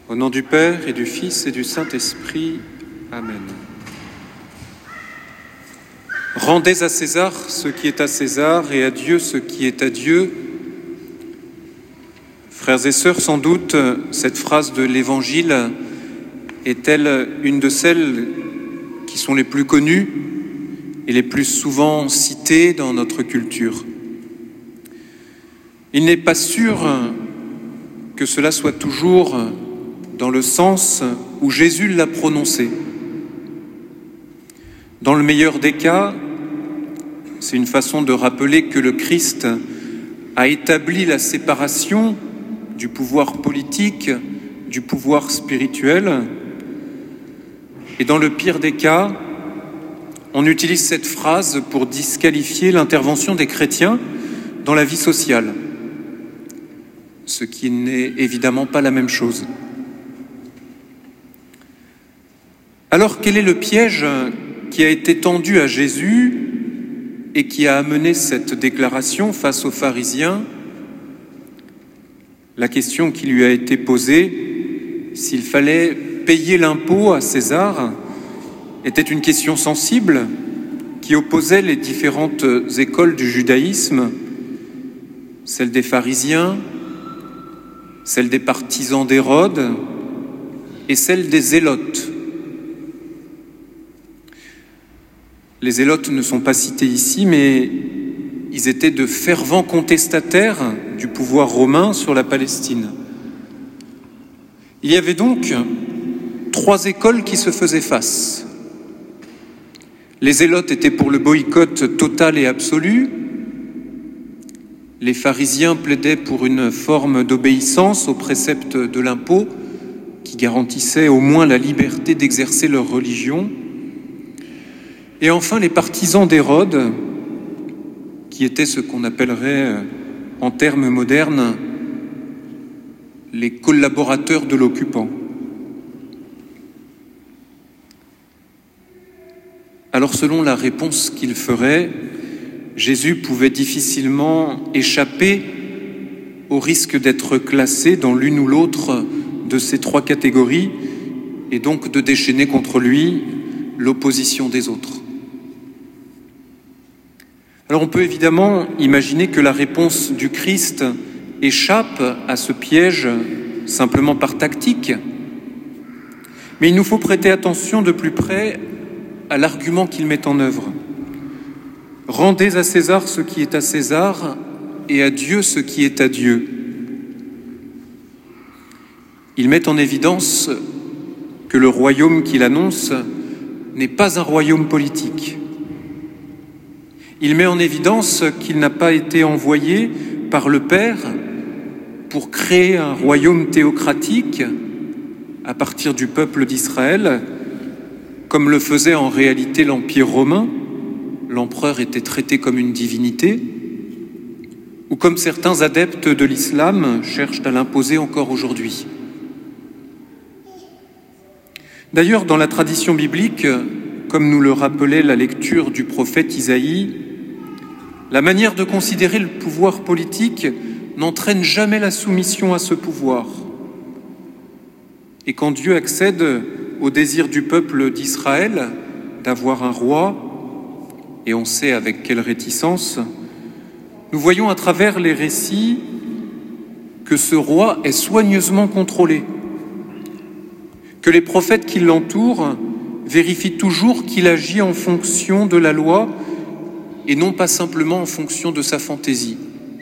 Au nom du Père et du Fils et du Saint-Esprit. Amen. Rendez à César ce qui est à César et à Dieu ce qui est à Dieu. Frères et sœurs, sans doute, cette phrase de l'Évangile est-elle une de celles qui sont les plus connues et les plus souvent citées dans notre culture. Il n'est pas sûr que cela soit toujours dans le sens où Jésus l'a prononcé. Dans le meilleur des cas, c'est une façon de rappeler que le Christ a établi la séparation du pouvoir politique, du pouvoir spirituel. Et dans le pire des cas, on utilise cette phrase pour disqualifier l'intervention des chrétiens dans la vie sociale, ce qui n'est évidemment pas la même chose. Alors, quel est le piège qui a été tendu à Jésus et qui a amené cette déclaration face aux pharisiens? La question qui lui a été posée, s'il fallait payer l'impôt à César, était une question sensible qui opposait les différentes écoles du judaïsme, celle des pharisiens, celle des partisans d'Hérode et celle des zélotes. Les zélotes ne sont pas cités ici, mais ils étaient de fervents contestataires du pouvoir romain sur la Palestine. Il y avait donc 3 écoles qui se faisaient face. Les zélotes étaient pour le boycott total et absolu. Les pharisiens plaidaient pour une forme d'obéissance aux préceptes de l'impôt qui garantissait au moins la liberté d'exercer leur religion. Et enfin, les partisans d'Hérode, qui étaient ce qu'on appellerait, en termes modernes, les collaborateurs de l'occupant. Alors, selon la réponse qu'il ferait, Jésus pouvait difficilement échapper au risque d'être classé dans l'une ou l'autre de ces 3 catégories et donc de déchaîner contre lui l'opposition des autres. Alors on peut évidemment imaginer que la réponse du Christ échappe à ce piège simplement par tactique, mais il nous faut prêter attention de plus près à l'argument qu'il met en œuvre. Rendez à César ce qui est à César et à Dieu ce qui est à Dieu. Il met en évidence que le royaume qu'il annonce n'est pas un royaume politique. Il met en évidence qu'il n'a pas été envoyé par le Père pour créer un royaume théocratique à partir du peuple d'Israël, comme le faisait en réalité l'Empire romain. L'empereur était traité comme une divinité, ou comme certains adeptes de l'islam cherchent à l'imposer encore aujourd'hui. D'ailleurs, dans la tradition biblique, comme nous le rappelait la lecture du prophète Isaïe, la manière de considérer le pouvoir politique n'entraîne jamais la soumission à ce pouvoir. Et quand Dieu accède au désir du peuple d'Israël d'avoir un roi, et on sait avec quelle réticence, nous voyons à travers les récits que ce roi est soigneusement contrôlé, que les prophètes qui l'entourent vérifient toujours qu'il agit en fonction de la loi et non pas simplement en fonction de sa fantaisie.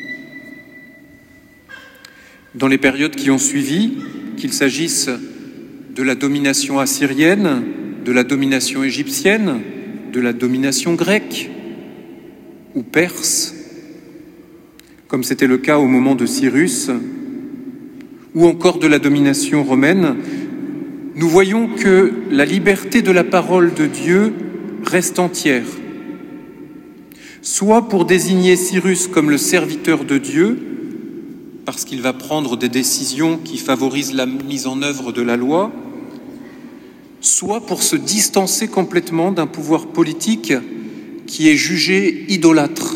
Dans les périodes qui ont suivi, qu'il s'agisse de la domination assyrienne, de la domination égyptienne, de la domination grecque ou perse, comme c'était le cas au moment de Cyrus, ou encore de la domination romaine, nous voyons que la liberté de la parole de Dieu reste entière, soit pour désigner Cyrus comme le serviteur de Dieu, parce qu'il va prendre des décisions qui favorisent la mise en œuvre de la loi, soit pour se distancer complètement d'un pouvoir politique qui est jugé idolâtre.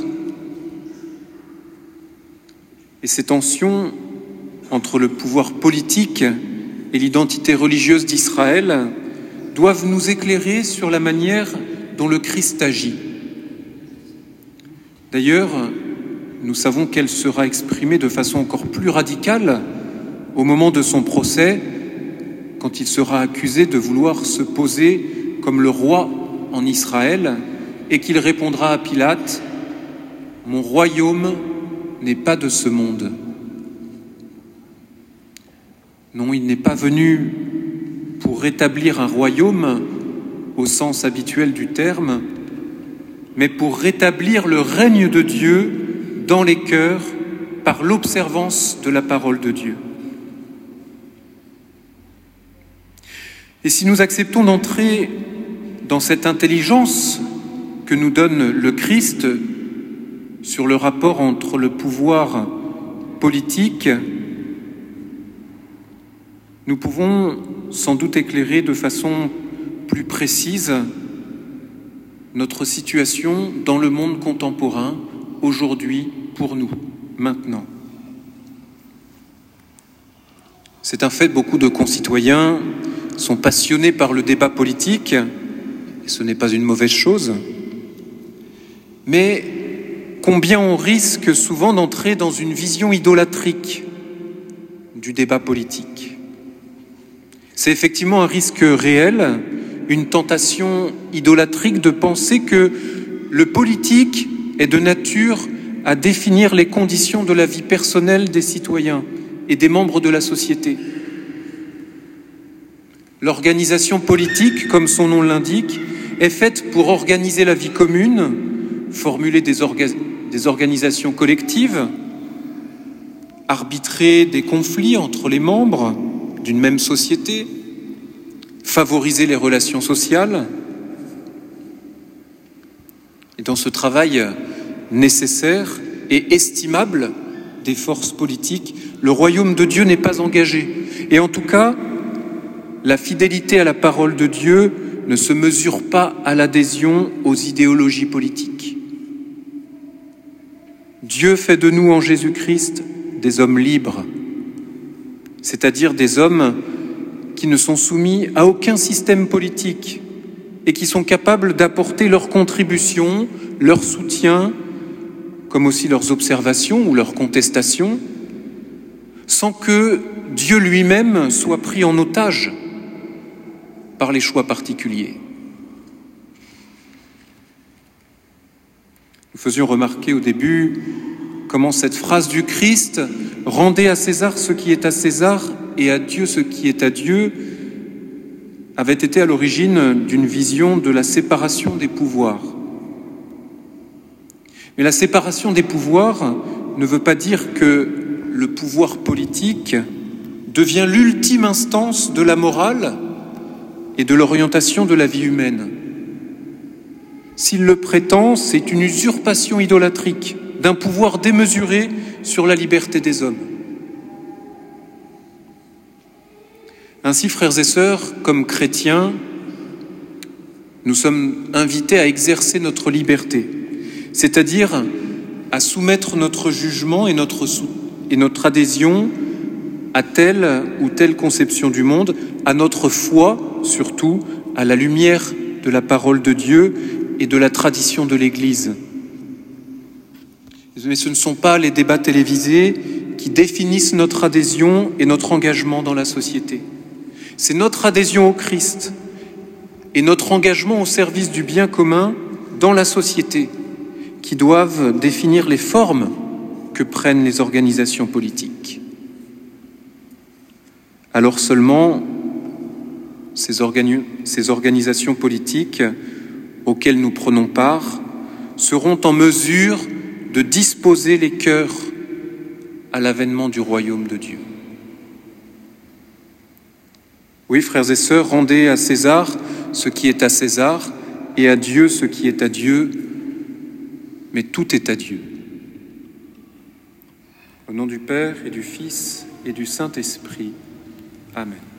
Et ces tensions entre le pouvoir politique et l'identité religieuse d'Israël doivent nous éclairer sur la manière dont le Christ agit. D'ailleurs, nous savons qu'elle sera exprimée de façon encore plus radicale au moment de son procès, quand il sera accusé de vouloir se poser comme le roi en Israël et qu'il répondra à Pilate « Mon royaume n'est pas de ce monde ». Non, il n'est pas venu pour rétablir un royaume au sens habituel du terme, mais pour rétablir le règne de Dieu dans les cœurs par l'observance de la parole de Dieu. Et si nous acceptons d'entrer dans cette intelligence que nous donne le Christ sur le rapport entre le pouvoir politique, nous pouvons sans doute éclairer de façon plus précise notre situation dans le monde contemporain, aujourd'hui, pour nous, maintenant. C'est un fait, beaucoup de concitoyens sont passionnés par le débat politique, et ce n'est pas une mauvaise chose, mais combien on risque souvent d'entrer dans une vision idolâtrique du débat politique. C'est effectivement un risque réel, une tentation idolâtrique de penser que le politique est de nature à définir les conditions de la vie personnelle des citoyens et des membres de la société. L'organisation politique, comme son nom l'indique, est faite pour organiser la vie commune, formuler des organisations collectives, arbitrer des conflits entre les membres d'une même société, favoriser les relations sociales. Et dans ce travail nécessaire et estimable des forces politiques, le royaume de Dieu n'est pas engagé. Et en tout cas, la fidélité à la parole de Dieu ne se mesure pas à l'adhésion aux idéologies politiques. Dieu fait de nous en Jésus-Christ des hommes libres, c'est-à-dire des hommes qui ne sont soumis à aucun système politique et qui sont capables d'apporter leur contribution, leur soutien, comme aussi leurs observations ou leurs contestations, sans que Dieu lui-même soit pris en otage par les choix particuliers. Nous faisions remarquer au début comment cette phrase du Christ « Rendez à César ce qui est à César et à Dieu ce qui est à Dieu » avait été à l'origine d'une vision de la séparation des pouvoirs. Mais la séparation des pouvoirs ne veut pas dire que le pouvoir politique devient l'ultime instance de la morale et de l'orientation de la vie humaine. S'il le prétend, c'est une usurpation idolâtrique d'un pouvoir démesuré sur la liberté des hommes. Ainsi, frères et sœurs, comme chrétiens, nous sommes invités à exercer notre liberté, c'est-à-dire à soumettre notre jugement et notre adhésion à telle ou telle conception du monde, à notre foi, surtout, à la lumière de la parole de Dieu et de la tradition de l'Église. Mais ce ne sont pas les débats télévisés qui définissent notre adhésion et notre engagement dans la société. C'est notre adhésion au Christ et notre engagement au service du bien commun dans la société qui doivent définir les formes que prennent les organisations politiques. Alors seulement, ces organisations politiques auxquelles nous prenons part seront en mesure de disposer les cœurs à l'avènement du royaume de Dieu. Oui, frères et sœurs, rendez à César ce qui est à César et à Dieu ce qui est à Dieu, mais tout est à Dieu. Au nom du Père et du Fils et du Saint-Esprit. Amen.